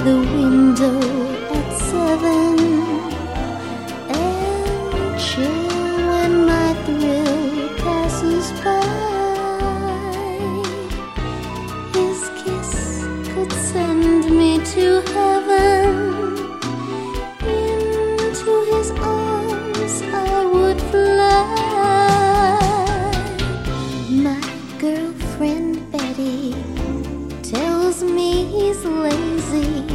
the window at 7 and chill when my thrill passes by. His kiss could send me to heaven. Into his arms I would fly. My girlfriend Betty tells me he's lazy